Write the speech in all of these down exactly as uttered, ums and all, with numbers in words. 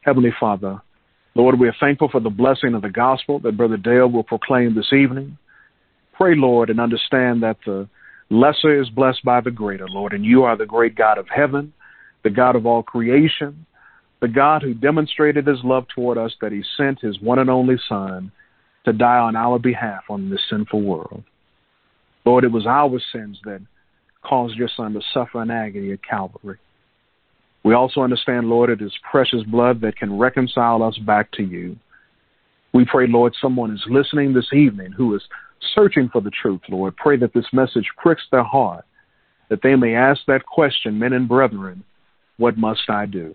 Heavenly Father, Lord, we are thankful for the blessing of the gospel that Brother Dale will proclaim this evening. Pray, Lord, and understand that the lesser is blessed by the greater, Lord, and you are the great God of heaven, the God of all creation, the God who demonstrated his love toward us, that he sent his one and only Son to die on our behalf on this sinful world. Lord, it was our sins that caused your Son to suffer in agony at Calvary. We also understand, Lord, it is precious blood that can reconcile us back to you. We pray, Lord, someone is listening this evening who is searching for the truth, Lord. Pray that this message pricks their heart, that they may ask that question, men and brethren, what must I do?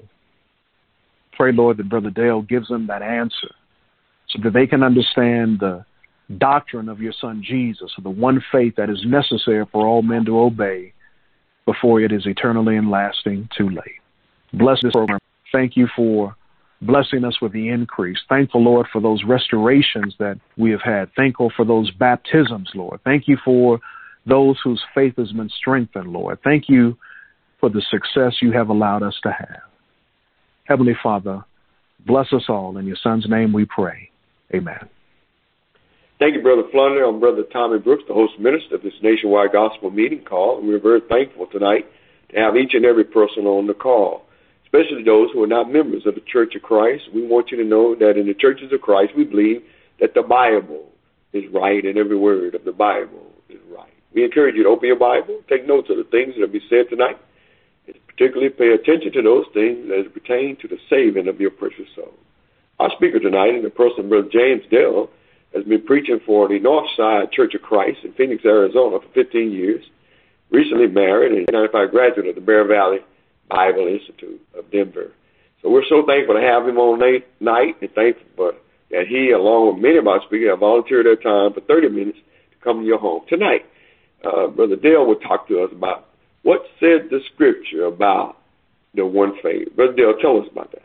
Pray, Lord, that Brother Dale gives them that answer so that they can understand the doctrine of your Son Jesus, or the one faith that is necessary for all men to obey before it is eternally and lasting too late. Bless this program. Thank you for blessing us with the increase. Thankful, Lord, for those restorations that we have had. Thankful for those baptisms, Lord. Thank you for those whose faith has been strengthened, Lord. Thank you for the success you have allowed us to have. Heavenly Father, bless us all. In your Son's name we pray. Amen. Thank you, Brother Flunder. I'm Brother Tommy Brooks, the host minister of this nationwide gospel meeting call, and we're very thankful tonight to have each and every person on the call, especially those who are not members of the Church of Christ. We want you to know that in the churches of Christ, we believe that the Bible is right and every word of the Bible is right. We encourage you to open your Bible, take notes of the things that will be said tonight, and particularly pay attention to those things that pertain to the saving of your precious soul. Our speaker tonight, in the person of Brother James Dale, has been preaching for the Northside Church of Christ in Phoenix, Arizona for fifteen years, recently married, and ninety-five graduate of the Bear Valley Bible Institute of Denver. So we're so thankful to have him on tonight, and thankful for, that he, along with many of our speakers, have volunteered their time for thirty minutes to come to your home tonight. Uh, Brother Dale will talk to us about what said the Scripture about the one faith. Brother Dale, tell us about that.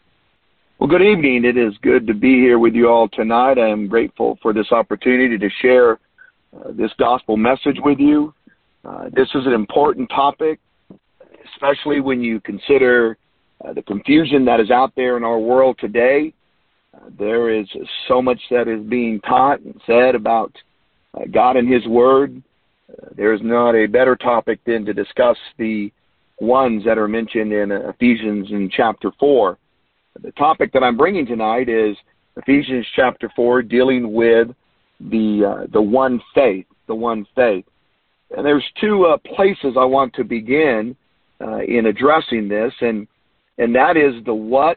Well, good evening. It is good to be here with you all tonight. I am grateful for this opportunity to share uh, this gospel message with you. Uh, this is an important topic, especially when you consider uh, the confusion that is out there in our world today. Uh, there is so much that is being taught and said about uh, God and His Word. Uh, there is not a better topic than to discuss the ones that are mentioned in uh, Ephesians in chapter four. The topic that I'm bringing tonight is Ephesians chapter four, dealing with the uh, the one faith, the one faith. And there's two uh, places I want to begin uh, in addressing this, and and that is the what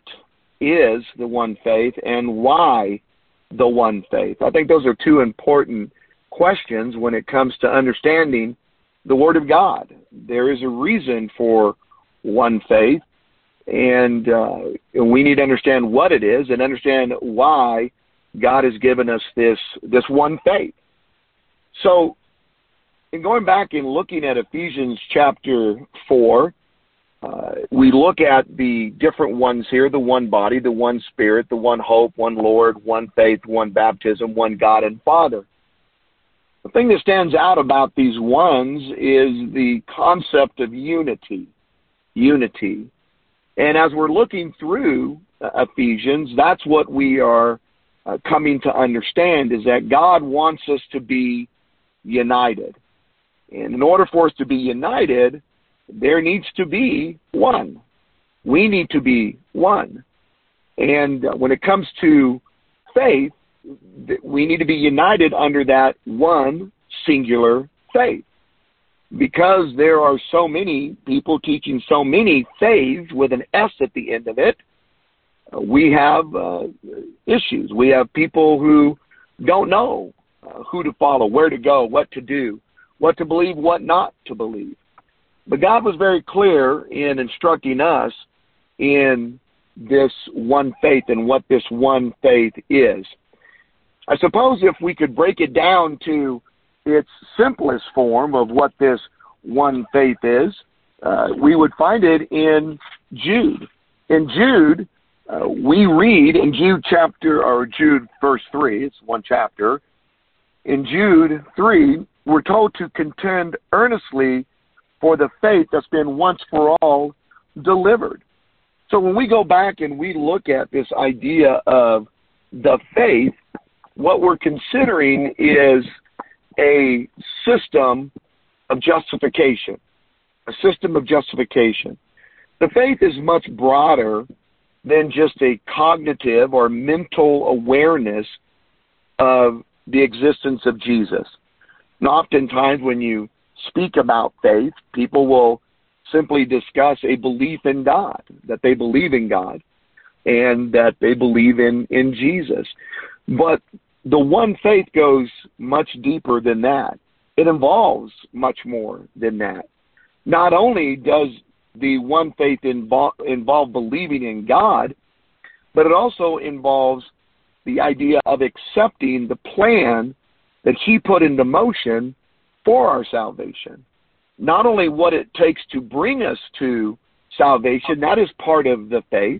is the one faith and why the one faith. I think those are two important questions when it comes to understanding the Word of God. There is a reason for one faith. And uh, we need to understand what it is and understand why God has given us this this one faith. So, in going back and looking at Ephesians chapter four, uh, we look at the different ones here, the one body, the one Spirit, the one hope, one Lord, one faith, one baptism, one God and Father. The thing that stands out about these ones is the concept of unity. Unity. And as we're looking through uh, Ephesians, that's what we are uh, coming to understand, is that God wants us to be united. And in order for us to be united, there needs to be one. We need to be one. And uh, when it comes to faith, th- we need to be united under that one singular faith. Because there are so many people teaching so many faiths with an S at the end of it, uh, we have uh, issues. We have people who don't know uh, who to follow, where to go, what to do, what to believe, what not to believe. But God was very clear in instructing us in this one faith and what this one faith is. I suppose if we could break it down to its simplest form of what this one faith is, uh, we would find it in Jude. In Jude, uh, we read in Jude chapter, or Jude verse three, it's one chapter. In Jude three, we're told to contend earnestly for the faith that's been once for all delivered. So when we go back and we look at this idea of the faith, what we're considering is a system of justification, a system of justification. The faith is much broader than just a cognitive or mental awareness of the existence of Jesus. And oftentimes when you speak about faith, people will simply discuss a belief in God, that they believe in God and that they believe in, in Jesus. But the one faith goes much deeper than that. It involves much more than that. Not only does the one faith involve, involve believing in God, but it also involves the idea of accepting the plan that He put into motion for our salvation. Not only what it takes to bring us to salvation, that is part of the faith,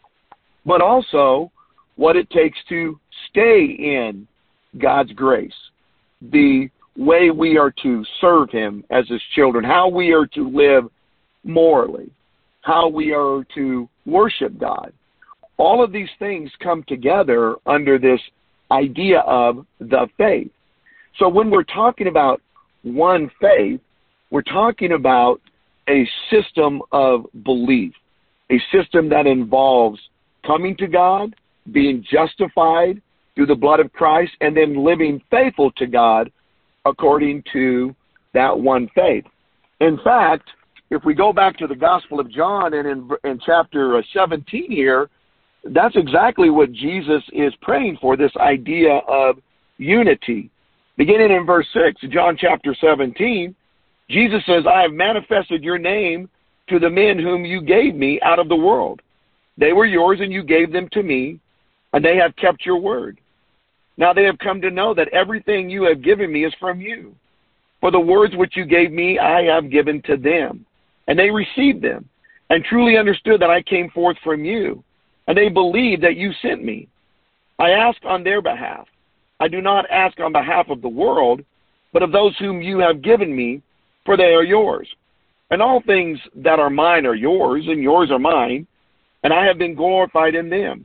but also what it takes to stay in God's grace, the way we are to serve Him as His children, how we are to live morally, how we are to worship God. All of these things come together under this idea of the faith. So when we're talking about one faith, we're talking about a system of belief, a system that involves coming to God, being justified through the blood of Christ, and then living faithful to God according to that one faith. In fact, if we go back to the Gospel of John and in, in chapter seventeen here, that's exactly what Jesus is praying for, this idea of unity. Beginning in verse six, John chapter seventeen, Jesus says, I have manifested your name to the men whom you gave me out of the world. They were yours and you gave them to me, and they have kept your word. Now they have come to know that everything you have given me is from you. For the words which you gave me, I have given to them. And they received them, and truly understood that I came forth from you. And they believed that you sent me. I ask on their behalf. I do not ask on behalf of the world, but of those whom you have given me, for they are yours. And all things that are mine are yours, and yours are mine, and I have been glorified in them.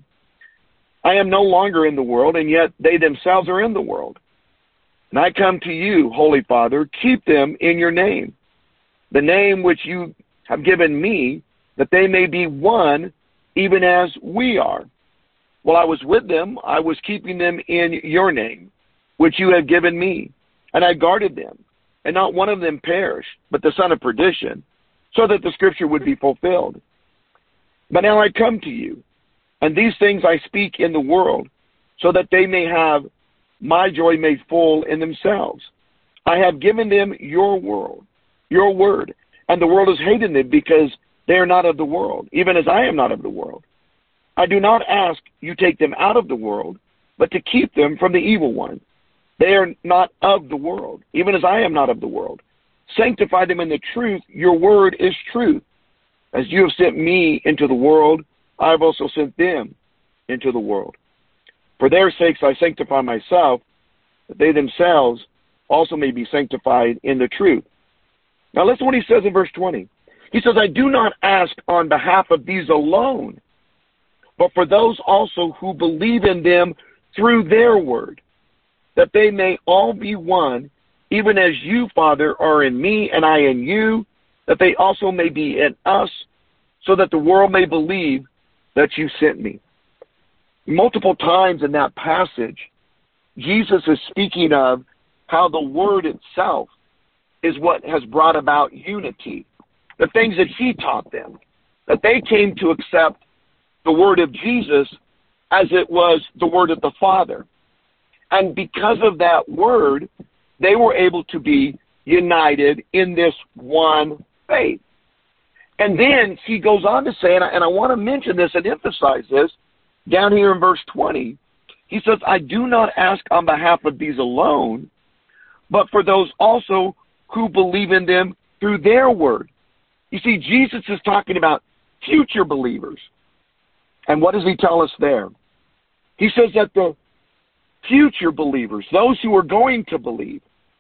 I am no longer in the world, and yet they themselves are in the world. And I come to you, Holy Father, keep them in your name, the name which you have given me, that they may be one, even as we are. While I was with them, I was keeping them in your name, which you have given me, and I guarded them, and not one of them perished, but the son of perdition, so that the scripture would be fulfilled. But now I come to you, and these things I speak in the world, so that they may have my joy made full in themselves. I have given them your world, your word, and the world has hated them because they are not of the world, even as I am not of the world. I do not ask you take them out of the world, but to keep them from the evil one. They are not of the world, even as I am not of the world. Sanctify them in the truth. Your word is truth. As you have sent me into the world, I have also sent them into the world. For their sakes I sanctify myself, that they themselves also may be sanctified in the truth. Now listen what he says in verse twenty. He says, I do not ask on behalf of these alone, but for those also who believe in them through their word, that they may all be one, even as you, Father, are in me and I in you, that they also may be in us, so that the world may believe that you sent me. Multiple times in that passage, Jesus is speaking of how the word itself is what has brought about unity. The things that he taught them, that they came to accept the word of Jesus as it was the word of the Father. And because of that word, they were able to be united in this one faith. And then he goes on to say, and I, and I want to mention this and emphasize this, down here in verse twenty, he says, I do not ask on behalf of these alone, but for those also who believe in them through their word. You see, Jesus is talking about future believers. And what does he tell us there? He says that the future believers, those who are going to believe,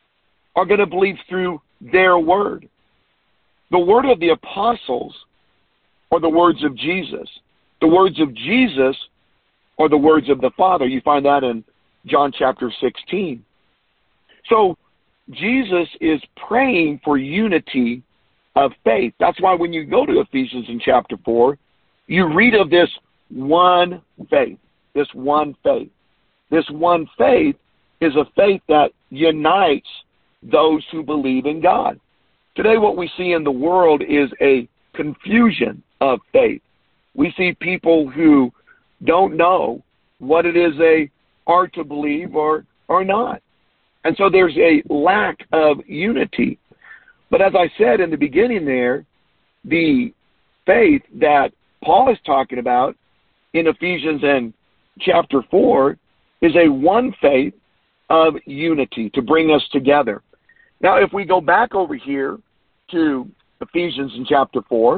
are going to believe through their word. The word of the apostles or the words of Jesus? The words of Jesus or the words of the Father? You find that in John chapter sixteen. So Jesus is praying for unity of faith. That's why when you go to Ephesians in chapter four, you read of this one faith, this one faith. This one faith is a faith that unites those who believe in God. Today what we see in the world is a confusion of faith. We see people who don't know what it is they are to believe or, or not. And so there's a lack of unity. But as I said in the beginning there, the faith that Paul is talking about in Ephesians and chapter four is a one faith of unity to bring us together. Now, if we go back over here to Ephesians in chapter four,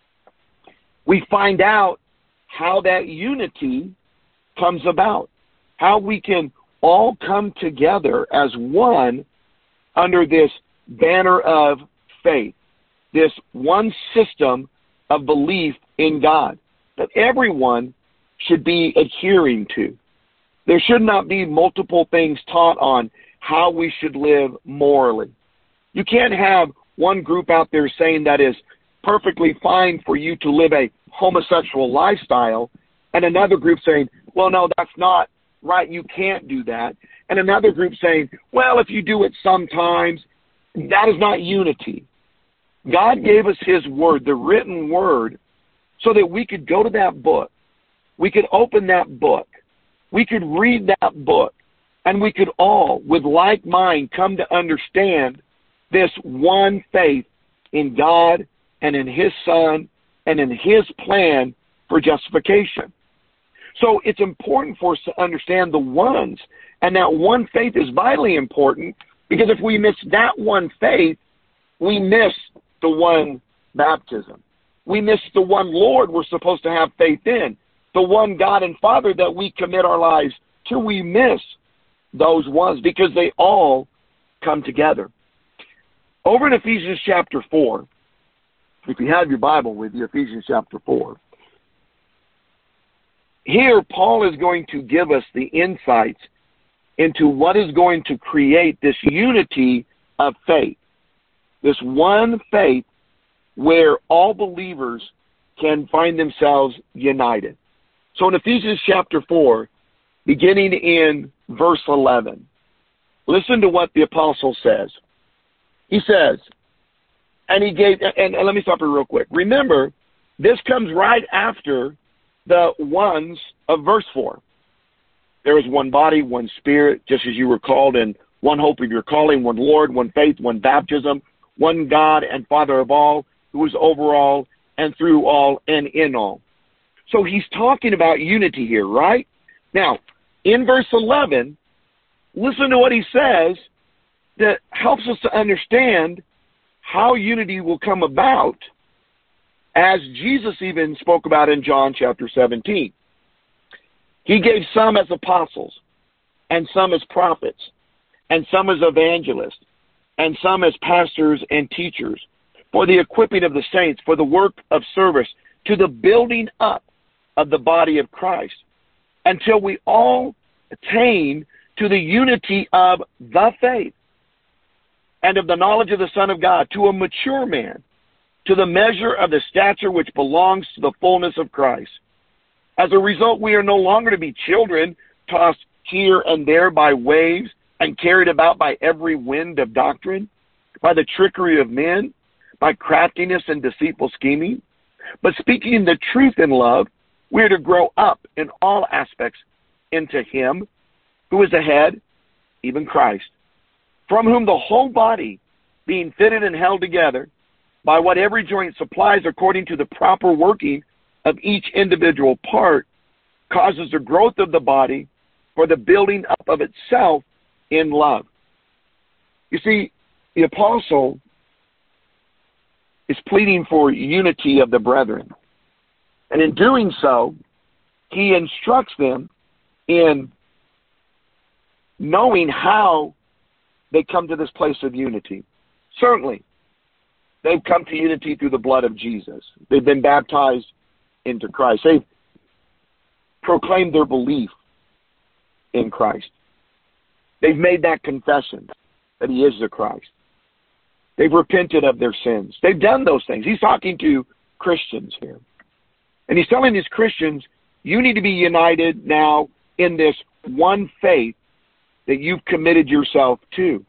we find out how that unity comes about, how we can all come together as one under this banner of faith, this one system of belief in God that everyone should be adhering to. There should not be multiple things taught on how we should live morally. You can't have one group out there saying that is perfectly fine for you to live a homosexual lifestyle, and another group saying, well, no, that's not right, you can't do that. And another group saying, well, if you do it sometimes, that is not unity. God gave us His Word, the written Word, so that we could go to that book. We could open that book. We could read that book. And we could all, with like mind, come to understand this one faith in God and in His Son and in His plan for justification. So it's important for us to understand the ones, and that one faith is vitally important, because if we miss that one faith, we miss the one baptism. We miss the one Lord we're supposed to have faith in, the one God and Father that we commit our lives to. We miss those ones because they all come together. Over in Ephesians chapter four, if you have your Bible with you, Ephesians chapter four, here Paul is going to give us the insights into what is going to create this unity of faith, this one faith where all believers can find themselves united. So in Ephesians chapter four, beginning in verse eleven, listen to what the apostle says. He says, and he gave, and, and let me stop here real quick. Remember, this comes right after the ones of verse four. There is one body, one spirit, just as you were called in one hope of your calling, one Lord, one faith, one baptism, one God and Father of all, who is over all and through all and in all. So he's talking about unity here, right? Now, in verse eleven, listen to what he says that helps us to understand how unity will come about, as Jesus even spoke about in John chapter seventeen. He gave some as apostles, and some as prophets, and some as evangelists, and some as pastors and teachers, for the equipping of the saints, for the work of service, to the building up of the body of Christ, until we all attain to the unity of the faith and of the knowledge of the Son of God, to a mature man, to the measure of the stature which belongs to the fullness of Christ. As a result, we are no longer to be children, tossed here and there by waves and carried about by every wind of doctrine, by the trickery of men, by craftiness and deceitful scheming. But speaking the truth in love, we are to grow up in all aspects into Him who is the head, even Christ, from whom the whole body, being fitted and held together by what every joint supplies according to the proper working of each individual part, causes the growth of the body for the building up of itself in love. You see, the apostle is pleading for unity of the brethren. And in doing so, he instructs them in knowing how they come to this place of unity. Certainly, They've come to unity through the blood of Jesus. They've been baptized into Christ. They've proclaimed their belief in Christ. They've made that confession that he is the Christ. They've repented of their sins. They've done those things. He's talking to Christians here. And he's telling these Christians, you need to be united now in this one faith that you've committed yourself to.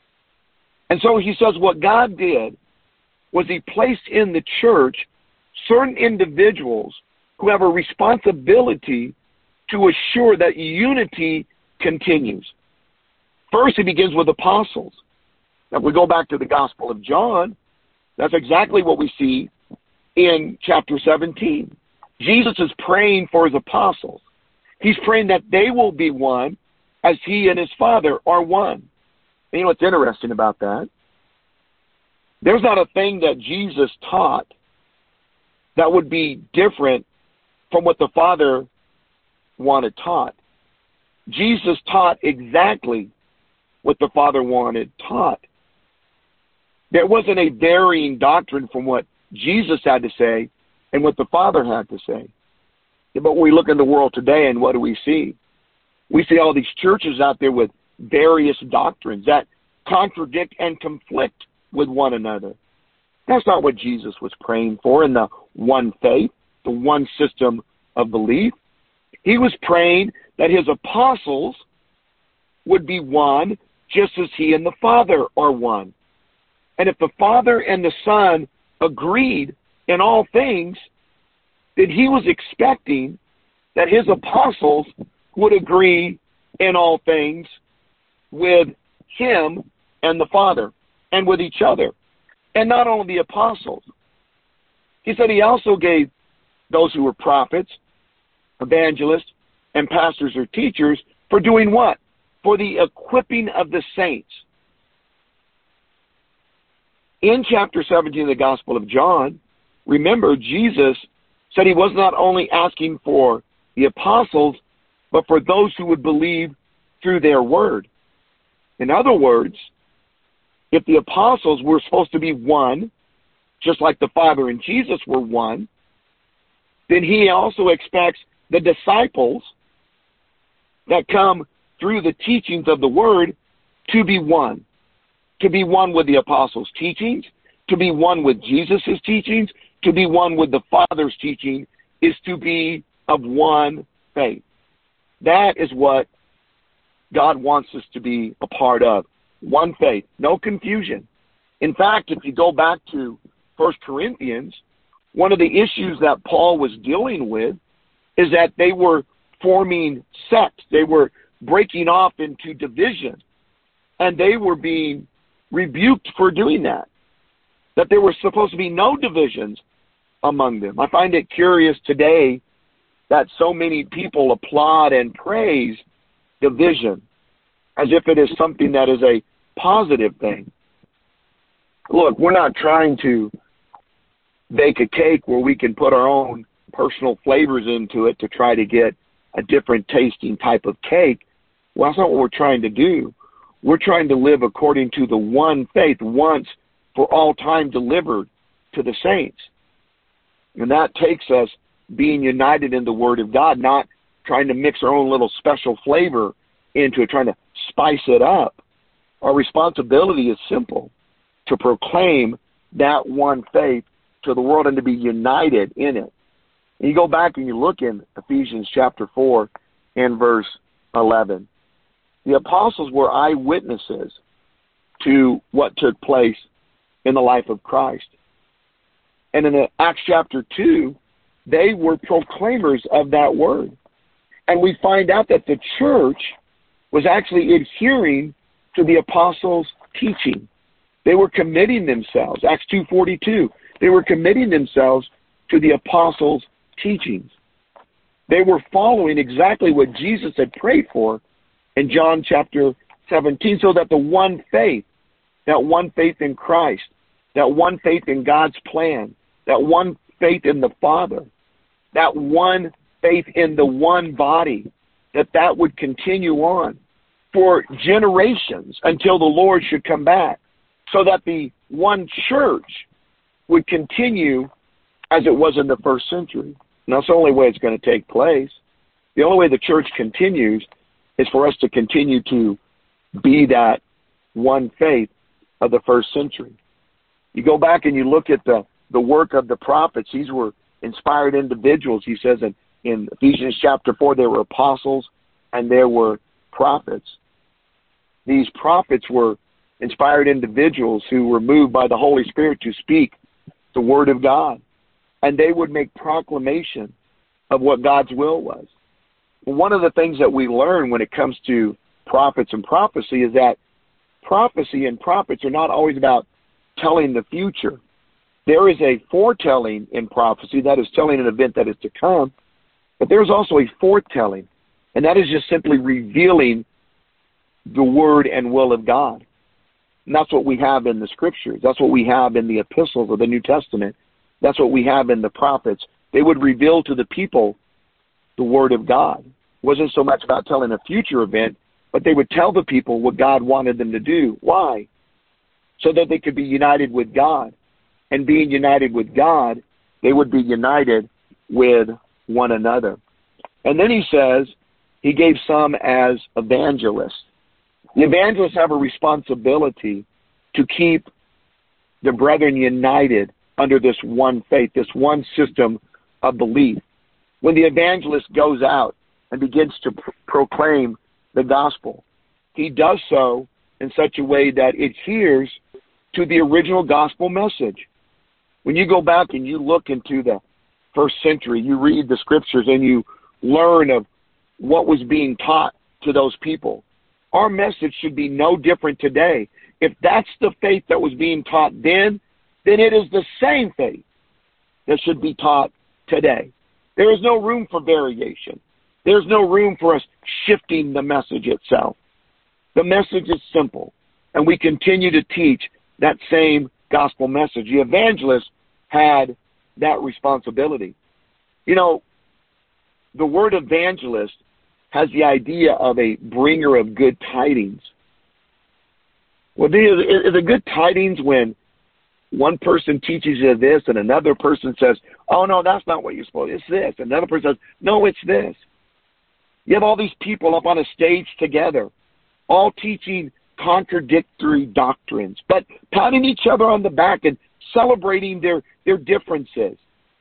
And so he says what God did was he placed in the church certain individuals who have a responsibility to assure that unity continues. First, he begins with apostles. Now, if we go back to the Gospel of John, that's exactly what we see in chapter seventeen. Jesus is praying for his apostles. He's praying that they will be one as he and his Father are one. And you know what's interesting about that? There's not a thing that Jesus taught that would be different from what the Father wanted taught. Jesus taught exactly what the Father wanted taught. There wasn't a varying doctrine from what Jesus had to say and what the Father had to say. But when we look in the world today, and what do we see? We see all these churches out there with various doctrines that contradict and conflict with one another. That's not what Jesus was praying for in the one faith, the one system of belief. He was praying that his apostles would be one just as he and the Father are one. And if the Father and the Son agreed in all things, then he was expecting that his apostles would agree in all things with him and the Father and with each other. And not only the apostles. He said he also gave those who were prophets, evangelists, and pastors or teachers for doing what? For the equipping of the saints. In chapter seventeen of the Gospel of John, remember, Jesus said he was not only asking for the apostles, but for those who would believe through their word. In other words, if the apostles were supposed to be one, just like the Father and Jesus were one, then he also expects the disciples that come through the teachings of the word to be one. To be one with the apostles' teachings, to be one with Jesus' teachings, to be one with the Father's teaching, is to be of one faith. That is what God wants us to be a part of. One faith, no confusion. In fact, if you go back to First Corinthians, one of the issues that Paul was dealing with is that they were forming sects. They were breaking off into division. And they were being rebuked for doing that. That there were supposed to be no divisions among them. I find it curious today that so many people applaud and praise division as if it is something that is a positive thing. Look, we're not trying to bake a cake where we can put our own personal flavors into it to try to get a different tasting type of cake. Well, that's not what we're trying to do. We're trying to live according to the one faith, once for all time delivered to the saints. And that takes us being united in the Word of God, not trying to mix our own little special flavor into it, trying to spice it up. Our responsibility is simple, to proclaim that one faith to the world and to be united in it. And you go back and you look in Ephesians chapter four and verse eleven. The apostles were eyewitnesses to what took place in the life of Christ. And in Acts chapter two, they were proclaimers of that word. And we find out that the church was actually adhering to the apostles' teaching. They were committing themselves. Acts two forty-two. They were committing themselves to the apostles' teachings. They were following exactly what Jesus had prayed for in John chapter seventeen, so that the one faith, that one faith in Christ, that one faith in God's plan, that one faith in the Father, that one faith in the one body, that that would continue on for generations until the Lord should come back, so that the one church would continue as it was in the first century. And that's the only way it's going to take place. The only way the church continues is for us to continue to be that one faith of the first century. You go back and you look at the, the work of the prophets. These were inspired individuals. He says in, in Ephesians chapter four, there were apostles and there were prophets. These prophets were inspired individuals who were moved by the Holy Spirit to speak the word of God. And they would make proclamation of what God's will was. One of the things that we learn when it comes to prophets and prophecy is that prophecy and prophets are not always about telling the future. There is a foretelling in prophecy, that is telling an event that is to come, but there's also a foretelling, and that is just simply revealing the word and will of God. And that's what we have in the scriptures. That's what we have in the epistles of the New Testament. That's what we have in the prophets. They would reveal to the people the word of God. It wasn't so much about telling a future event, but they would tell the people what God wanted them to do. Why? So that they could be united with God. And being united with God, they would be united with one another. And then he says he gave some as evangelists. The evangelists have a responsibility to keep the brethren united under this one faith, this one system of belief. When the evangelist goes out and begins to pr- proclaim the gospel, he does so in such a way that it adheres to the original gospel message. When you go back and you look into the first century, you read the scriptures and you learn of what was being taught to those people. Our message should be no different today. If that's the faith that was being taught then, then it is the same faith that should be taught today. There is no room for variation. There's no room for us shifting the message itself. The message is simple, and we continue to teach that same gospel message. The evangelist had that responsibility. You know, the word evangelist has the idea of a bringer of good tidings. Well, is it good tidings when one person teaches you this and another person says, oh, no, that's not what you're supposed to, it's this. Another person says, no, it's this. You have all these people up on a stage together, all teaching contradictory doctrines, but patting each other on the back and celebrating their, their differences.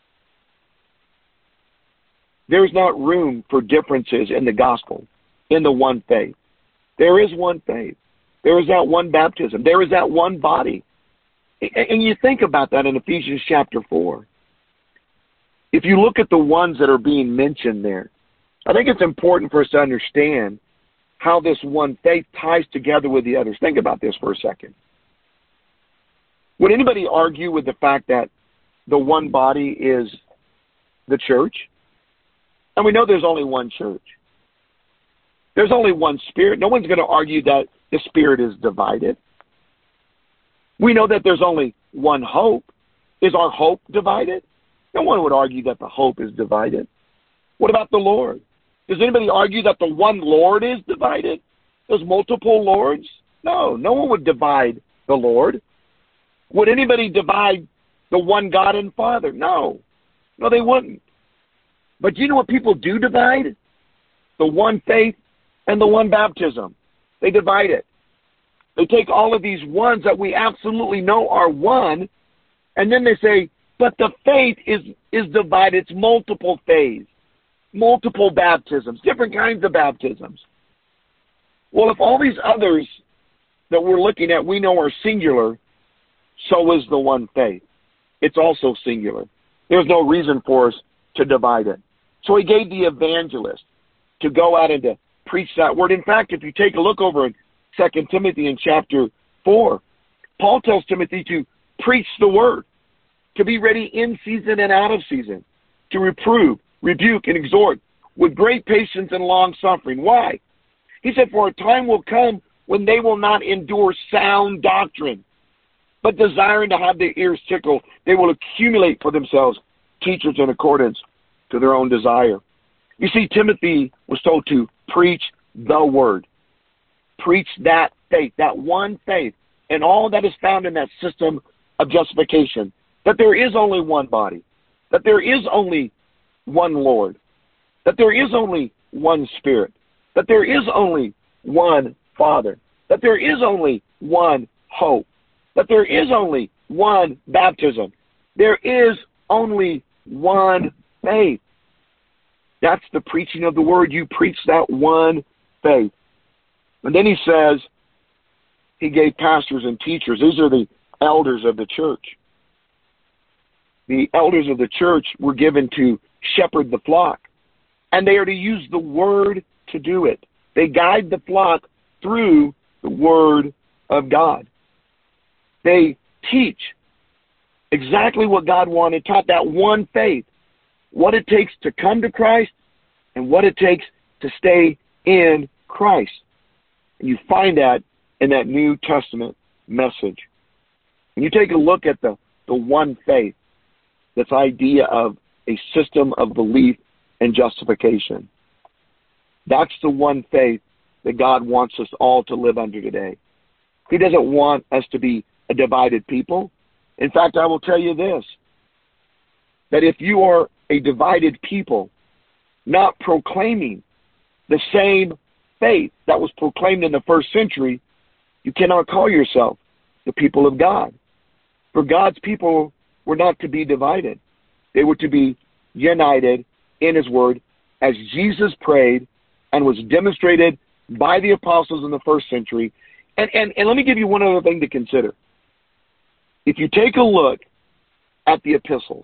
There's not room for differences in the gospel, in the one faith. There is one faith. There is that one baptism. There is that one body. And you think about that in Ephesians chapter four. If you look at the ones that are being mentioned there, I think it's important for us to understand how this one faith ties together with the others. Think about this for a second. Would anybody argue with the fact that the one body is the church? And we know there's only one church. There's only one Spirit. No one's going to argue that the Spirit is divided. We know that there's only one hope. Is our hope divided? No one would argue that the hope is divided. What about the Lord? Does anybody argue that the one Lord is divided? There's multiple Lords? No, no one would divide the Lord. Would anybody divide the one God and Father? No. No, they wouldn't. But do you know what people do divide? The one faith and the one baptism. They divide it. They take all of these ones that we absolutely know are one, and then they say, but the faith is, is divided. It's multiple faiths, multiple baptisms, different kinds of baptisms. Well, if all these others that we're looking at we know are singular, so is the one faith. It's also singular. There's no reason for us to divide it. So he gave the evangelist to go out and to preach that word. In fact, if you take a look over in Second Timothy in chapter four, Paul tells Timothy to preach the word, to be ready in season and out of season, to reprove, rebuke, and exhort with great patience and long suffering. Why? He said, for a time will come when they will not endure sound doctrine, but desiring to have their ears tickled, they will accumulate for themselves teachers in accordance to their own desire. You see, Timothy was told to preach the word. Preach that faith, that one faith, and all that is found in that system of justification. that there is only one body, that there is only one Lord, that there is only one Spirit, that there is only one Father, that there is only one hope, that there is only one baptism. There is only one faith. That's the preaching of the word. You preach that one faith. And then he says, he gave pastors and teachers. These are the elders of the church. The elders of the church were given to shepherd the flock, and they are to use the word to do it. They guide the flock through the word of God. They teach exactly what God wanted, taught that one faith, what it takes to come to Christ and what it takes to stay in Christ. And you find that in that New Testament message. And you take a look at the, the one faith, this idea of a system of belief and justification. That's the one faith that God wants us all to live under today. He doesn't want us to be a divided people. In fact, I will tell you this, that if you are a divided people, not proclaiming the same faith that was proclaimed in the first century, you cannot call yourself the people of God. For God's people were not to be divided. They were to be united in His Word as Jesus prayed and was demonstrated by the apostles in the first century. And, and, and let me give you one other thing to consider. If you take a look at the epistles,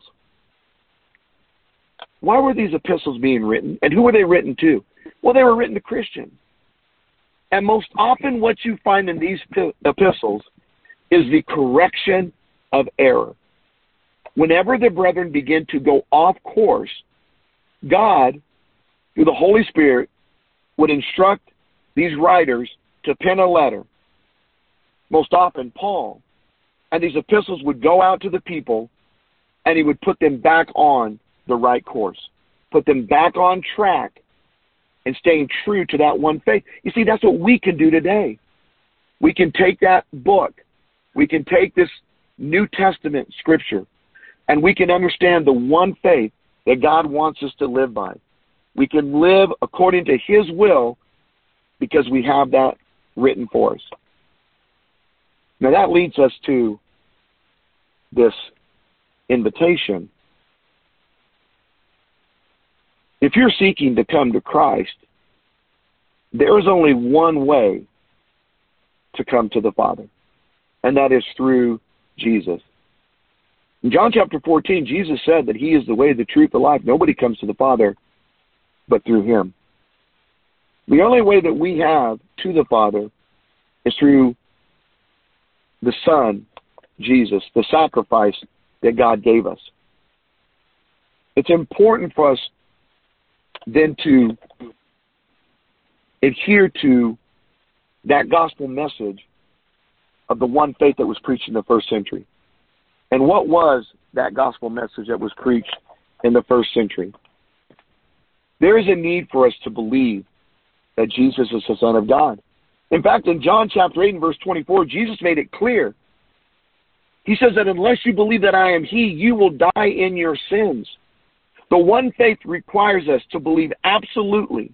why were these epistles being written? And who were they written to? Well, they were written to Christians. And most often what you find in these epistles is the correction of error. Whenever the brethren begin to go off course, God, through the Holy Spirit, would instruct these writers to pen a letter. Most often, Paul. And these epistles would go out to the people, and he would put them back on the right course, put them back on track, and staying true to that one faith. You see, that's what we can do today. We can take that book, we can take this New Testament scripture, and we can understand the one faith that God wants us to live by. We can live according to His will because we have that written for us. Now that leads us to this invitation. If you're seeking to come to Christ, there is only one way to come to the Father, and that is through Jesus. In John chapter fourteen, Jesus said that He is the way, the truth, the life. Nobody comes to the Father but through Him. The only way that we have to the Father is through the Son, Jesus, the sacrifice that God gave us. It's important for us then to adhere to that gospel message of the one faith that was preached in the first century. And what was that gospel message that was preached in the first century? There is a need for us to believe that Jesus is the Son of God. In fact, in John chapter eight and verse twenty-four, Jesus made it clear. He says that unless you believe that I am He, you will die in your sins. The one faith requires us to believe absolutely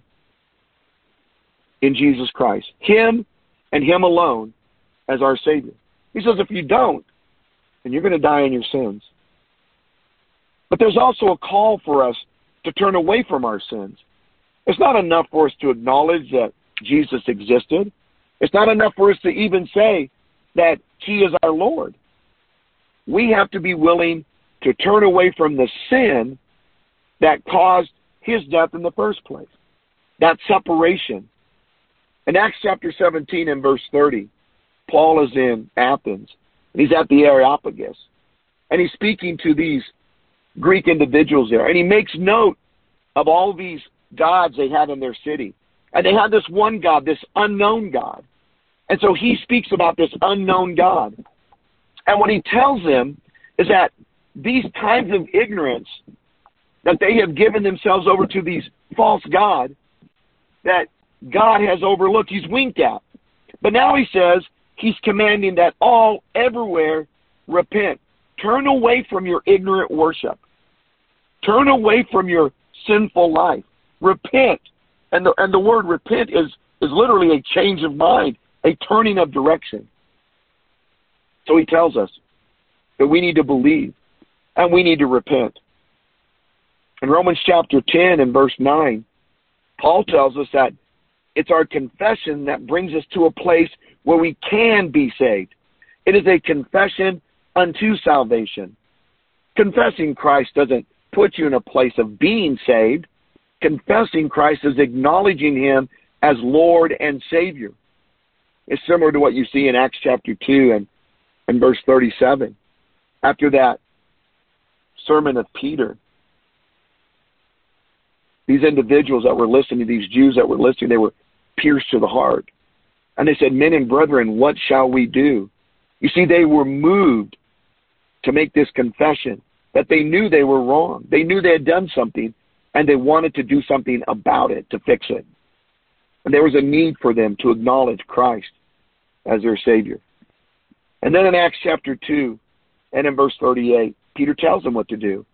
in Jesus Christ, Him and Him alone as our Savior. He says if you don't, then you're going to die in your sins. But there's also a call for us to turn away from our sins. It's not enough for us to acknowledge that Jesus existed. It's not enough for us to even say that He is our Lord. We have to be willing to turn away from the sin that caused His death in the first place. That separation. In Acts chapter seventeen and verse thirty, Paul is in Athens. And he's at the Areopagus. And he's speaking to these Greek individuals there. And he makes note of all these gods they had in their city. And they had this one God, this unknown God. And so he speaks about this unknown God. And what he tells them is that these times of ignorance that they have given themselves over to these false gods, that God has overlooked, He's winked at. But now he says He's commanding that all everywhere repent, turn away from your ignorant worship. Turn away from your sinful life. Repent. And the, and the word repent is, is literally a change of mind, a turning of direction. So he tells us that we need to believe and we need to repent. In Romans chapter ten and verse nine, Paul tells us that it's our confession that brings us to a place where we can be saved. It is a confession unto salvation. Confessing Christ doesn't put you in a place of being saved. Confessing Christ is acknowledging him as Lord and Savior. It's similar to what you see in Acts chapter two and, and verse thirty-seven. After that sermon of Peter, these individuals that were listening, these Jews that were listening, they were pierced to the heart. And they said, men and brethren, what shall we do? You see, they were moved to make this confession that they knew they were wrong. They knew they had done something, and they wanted to do something about it, to fix it. And there was a need for them to acknowledge Christ as their Savior. And then in Acts chapter two and in verse thirty-eight, Peter tells them what to do.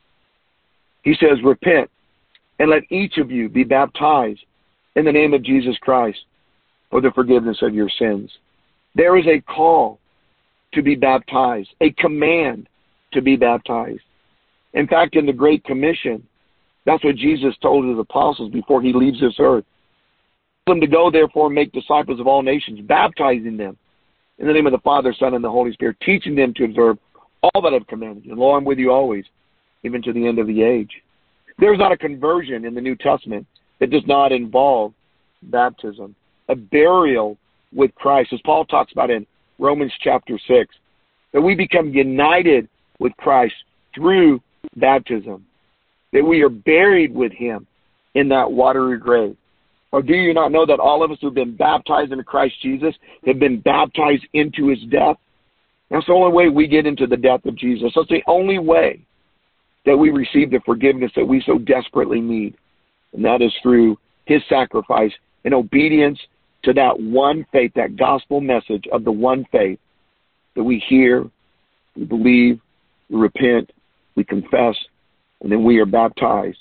He says, repent, and let each of you be baptized in the name of Jesus Christ for the forgiveness of your sins. There is a call to be baptized, a command to be baptized. In fact, in the Great Commission, that's what Jesus told his apostles before he leaves this earth. Tell them to go, therefore, and make disciples of all nations, baptizing them in the name of the Father, Son, and the Holy Spirit, teaching them to observe all that I've commanded you. And lo, I'm with you always, even to the end of the age. There's not a conversion in the New Testament that does not involve baptism, a burial with Christ, as Paul talks about in Romans chapter six, that we become united with Christ through baptism, that we are buried with him in that watery grave. Or do you not know that all of us who have been baptized into Christ Jesus have been baptized into his death? That's the only way we get into the death of Jesus. That's the only way that we receive the forgiveness that we so desperately need. And that is through his sacrifice in obedience to that one faith, that gospel message of the one faith that we hear, we believe, we repent, we confess, and then we are baptized.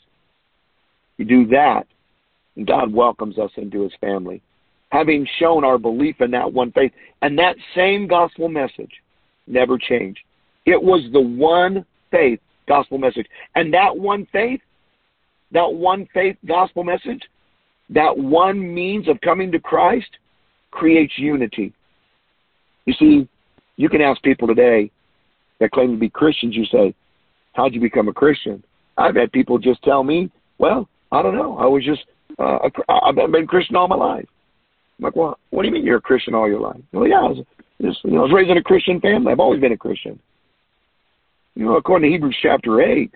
We do that, and God welcomes us into his family, having shown our belief in that one faith. And that same gospel message never changed. It was the one faith gospel message. And that one faith, that one faith gospel message, that one means of coming to Christ creates unity. You see, you can ask people today that claim to be Christians, you say, how'd you become a Christian? I've had people just tell me, well, I don't know. I was just, uh, a, I've been a Christian all my life. I'm like, well, what do you mean you're a Christian all your life? Well, yeah, I was, just, you know, I was raised in a Christian family. I've always been a Christian. You know, according to Hebrews chapter eight,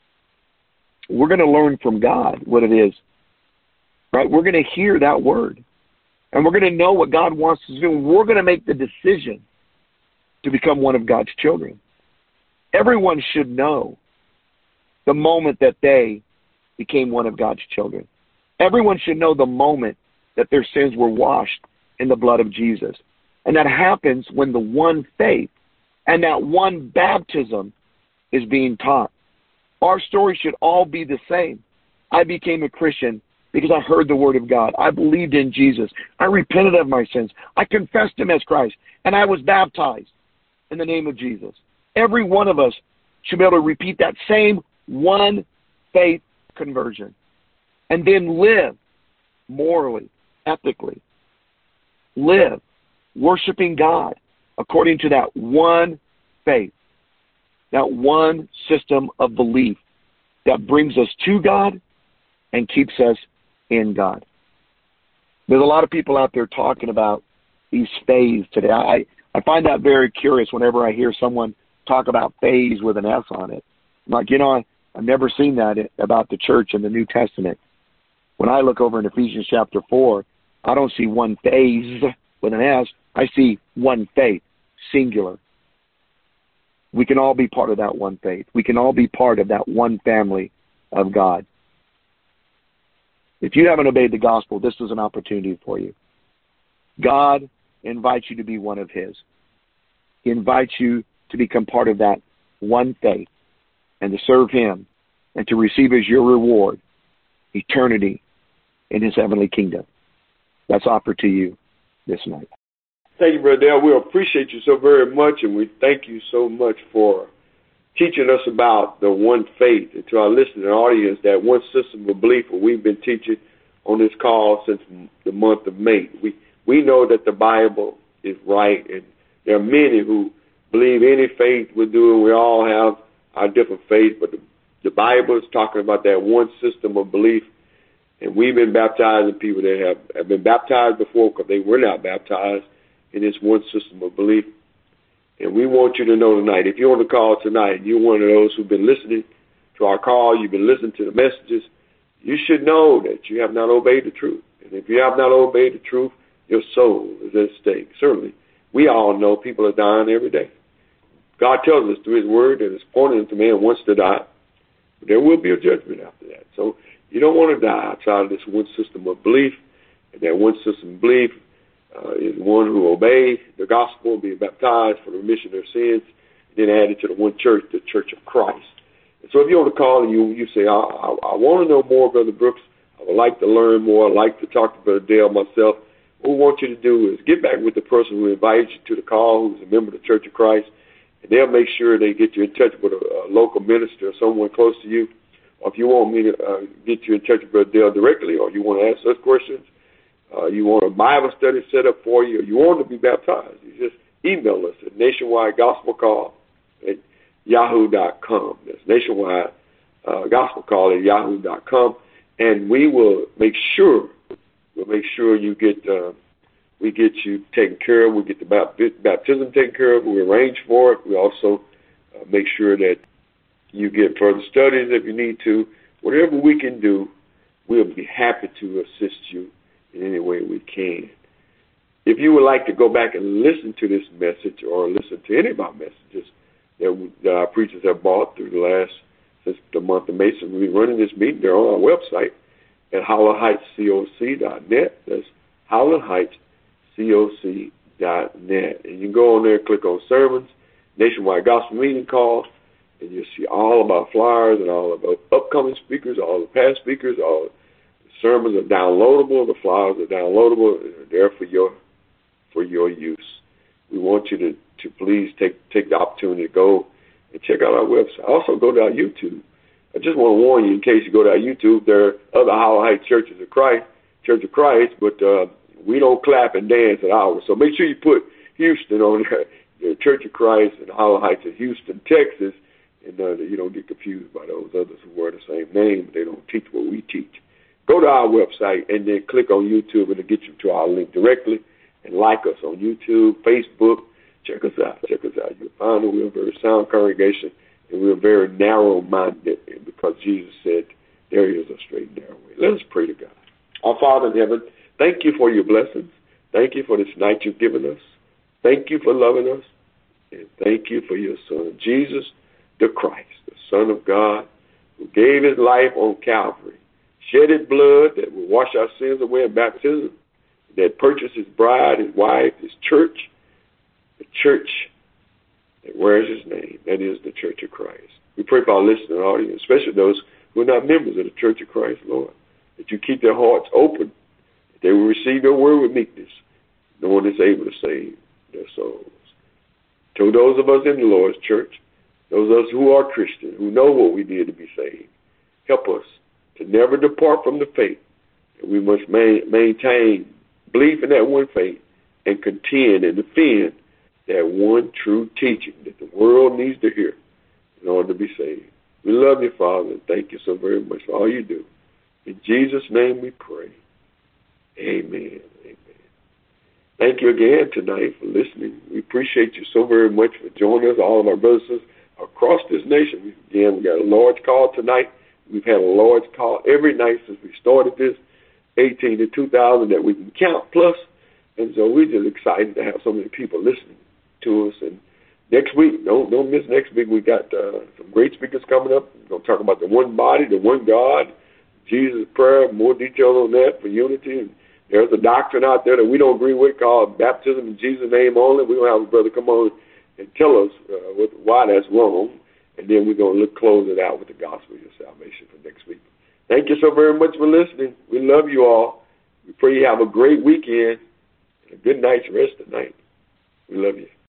we're going to learn from God what it is, right? We're going to hear that word, and we're going to know what God wants us to do, and we're going to make the decision to become one of God's children. Everyone should know the moment that they became one of God's children. Everyone should know the moment that their sins were washed in the blood of Jesus. And that happens when the one faith and that one baptism is being taught. Our story should all be the same. I became a Christian because I heard the word of God. I believed in Jesus. I repented of my sins. I confessed him as Christ. And I was baptized in the name of Jesus. Every one of us should be able to repeat that same one faith conversion. And then live morally, ethically. Live worshiping God according to that one faith. That one system of belief that brings us to God and keeps us in God. There's a lot of people out there talking about these faiths today. I, I find that very curious whenever I hear someone talk about faiths with an S on it. I'm like, you know, I, I've never seen that about the church in the New Testament. When I look over in Ephesians chapter four, I don't see one phase with an S. I see one faith, singular. We can all be part of that one faith. We can all be part of that one family of God. If you haven't obeyed the gospel, this is an opportunity for you. God invites you to be one of his. He invites you to become part of that one faith, and to serve him and to receive as your reward eternity in his heavenly kingdom. That's offered to you this night. Thank you, Brother Dale. We appreciate you so very much, and we thank you so much for teaching us about the one faith, and to our listening audience, that one system of belief that we've been teaching on this call since the month of May. We we know that the Bible is right, and there are many who believe any faith will do, and we all have our different faiths, but the, the Bible is talking about that one system of belief, and we've been baptizing people that have, have been baptized before because they were not baptized in this one system of belief. And we want you to know tonight, if you're on the call tonight, and you're one of those who've been listening to our call, you've been listening to the messages, you should know that you have not obeyed the truth. And if you have not obeyed the truth, your soul is at stake. Certainly, we all know people are dying every day. God tells us through his word that it's appointed to man once to die. But there will be a judgment after that. So you don't want to die outside of this one system of belief. And that one system of belief uh, is one who obeys the gospel, being baptized for the remission of their sins, and then added to the one church, the Church of Christ. And so if you're on the call and you, you say, I, I, I want to know more, Brother Brooks, I would like to learn more, I'd like to talk to Brother Dale myself, what we want you to do is get back with the person who invited you to the call, who's a member of the Church of Christ, and they'll make sure they get you in touch with a, a local minister or someone close to you. Or if you want me to uh, get you in touch with Brother Dale directly, or you want to ask us questions, uh, you want a Bible study set up for you, or you want to be baptized, you just email us at nationwide gospel call at yahoo dot com. That's nationwide uh, gospel call at yahoo dot com, and we will make sure we'll make sure you get uh, we get you taken care of. We get the baptism taken care of. We arrange for it. We also uh, make sure that you get further studies if you need to. Whatever we can do, we'll be happy to assist you in any way we can. If you would like to go back and listen to this message or listen to any of our messages that, we, that our preachers have brought through the last, since the month of May, we've been running this meeting, they're on our website at howland heights coc dot net. That's howland heights coc dot net. And you can go on there, click on sermons, Nationwide Gospel Meeting Call, and you'll see all of our flyers and all of our upcoming speakers, all the past speakers, all the sermons are downloadable, the flyers are downloadable, and they're there for your for your use. We want you to, to please take take the opportunity to go and check out our website. Also go to our YouTube. I just want to warn you, in case you go to our YouTube, there are other Howland Heights Churches of Christ, Church of Christ, but uh, we don't clap and dance at ours. So make sure you put Houston on there, the Church of Christ and Howland Heights in Houston, Texas, and uh, you don't get confused by those others who wear the same name, but they don't teach what we teach. Go to our website and then click on YouTube, and it'll get you to our link directly. And like us on YouTube, Facebook. Check us out. Check us out. You'll find that we're a very sound congregation, and we're very narrow-minded because Jesus said there is a straight and narrow way. Let us pray to God. Our Father in heaven, thank you for your blessings. Thank you for this night you've given us. Thank you for loving us. And thank you for your Son, Jesus the Christ, the Son of God, who gave his life on Calvary, shed his blood that will wash our sins away in baptism, that purchased his bride, his wife, his church, the church that wears his name. That is the Church of Christ. We pray for our listening audience, especially those who are not members of the Church of Christ, Lord, that you keep their hearts open, that they will receive your word with meekness, knowing it's able to save their souls. To those of us in the Lord's church, those of us who are Christian, who know what we did to be saved, help us to never depart from the faith, that we must ma- maintain belief in that one faith and contend and defend that one true teaching that the world needs to hear in order to be saved. We love you, Father, and thank you so very much for all you do. In Jesus' name we pray. Amen. Amen. Thank you again tonight for listening. We appreciate you so very much for joining us, all of our brothers and sisters across this nation. Again, we got a large call tonight. We've had a large call every night since we started this, eighteen to two thousand that we can count plus. And so we're just excited to have so many people listening to us. And next week, don't don't miss next week, we got uh, some great speakers coming up. We're going to talk about the one body, the one God, Jesus' prayer, more detail on that for unity. And there's a doctrine out there that we don't agree with called baptism in Jesus' name only. We're going to have a brother come on and tell us uh, what, why that's wrong. and then we're going to look close it out with the gospel of your salvation for next week. Thank you so very much for listening. We love you all. We pray you have a great weekend and a good night's rest tonight. We love you.